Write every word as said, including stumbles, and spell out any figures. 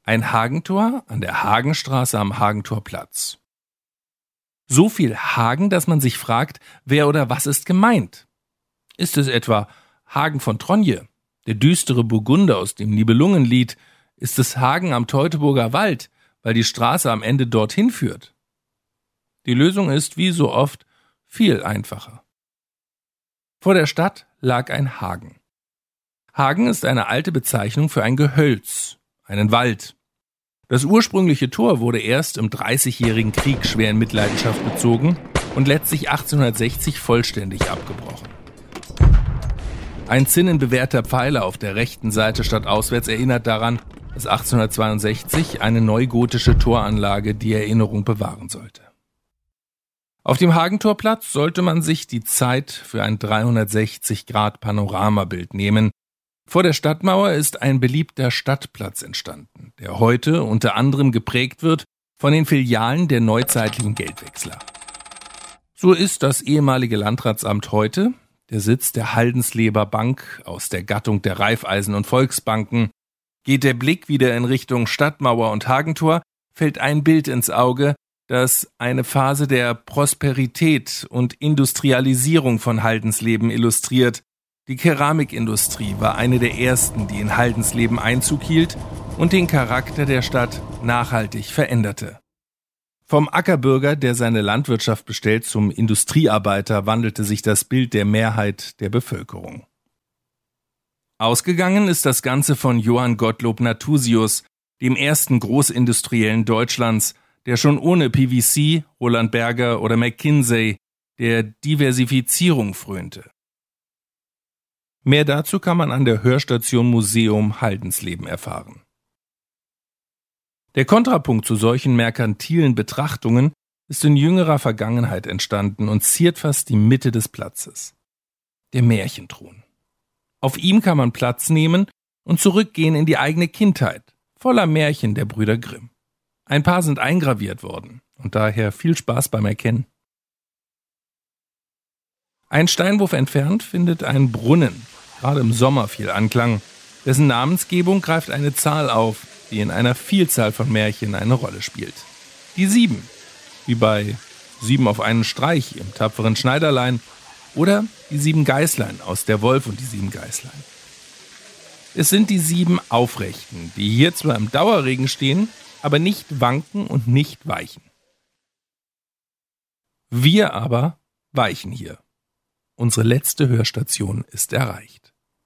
Ein Hagentor an der Hagenstraße am Hagentorplatz. So viel Hagen, dass man sich fragt, wer oder was ist gemeint? Ist es etwa Hagen von Tronje, der düstere Burgunder aus dem Nibelungenlied? Ist es Hagen am Teutoburger Wald, weil die Straße am Ende dorthin führt? Die Lösung ist, wie so oft, viel einfacher. Vor der Stadt lag ein Hagen. Hagen ist eine alte Bezeichnung für ein Gehölz, einen Wald. Das ursprüngliche Tor wurde erst im Dreißigjährigen Krieg schwer in Mitleidenschaft gezogen und letztlich achtzehnhundertsechzig vollständig abgebrochen. Ein zinnenbewehrter Pfeiler auf der rechten Seite stadtauswärts erinnert daran, dass achtzehnhundertzweiundsechzig eine neugotische Toranlage die Erinnerung bewahren sollte. Auf dem Hagentorplatz sollte man sich die Zeit für ein dreihundertsechzig Grad Panoramabild nehmen. Vor der Stadtmauer ist ein beliebter Stadtplatz entstanden, der heute unter anderem geprägt wird von den Filialen der neuzeitlichen Geldwechsler. So ist das ehemalige Landratsamt heute der Sitz der Haldensleber Bank aus der Gattung der Raiffeisen- und Volksbanken. Geht der Blick wieder in Richtung Stadtmauer und Hagentor, fällt ein Bild ins Auge, das eine Phase der Prosperität und Industrialisierung von Haldensleben illustriert. Die Keramikindustrie war eine der ersten, die in Haldensleben Einzug hielt und den Charakter der Stadt nachhaltig veränderte. Vom Ackerbürger, der seine Landwirtschaft bestellt, zum Industriearbeiter wandelte sich das Bild der Mehrheit der Bevölkerung. Ausgegangen ist das Ganze von Johann Gottlob Nathusius, dem ersten Großindustriellen Deutschlands, der schon ohne P V C, Roland Berger oder McKinsey der Diversifizierung frönte. Mehr dazu kann man an der Hörstation Museum Haldensleben erfahren. Der Kontrapunkt zu solchen merkantilen Betrachtungen ist in jüngerer Vergangenheit entstanden und ziert fast die Mitte des Platzes. Der Märchenthron. Auf ihm kann man Platz nehmen und zurückgehen in die eigene Kindheit, voller Märchen der Brüder Grimm. Ein paar sind eingraviert worden und daher viel Spaß beim Erkennen. Ein Steinwurf entfernt findet ein Brunnen, gerade im Sommer viel Anklang. Dessen Namensgebung greift eine Zahl auf, die in einer Vielzahl von Märchen eine Rolle spielt. Die Sieben, wie bei Sieben auf einen Streich im tapferen Schneiderlein oder die Sieben Geißlein aus Der Wolf und die Sieben Geißlein. Es sind die sieben Aufrechten, die hier zwar im Dauerregen stehen, aber nicht wanken und nicht weichen. Wir aber weichen hier. Unsere letzte Hörstation ist erreicht.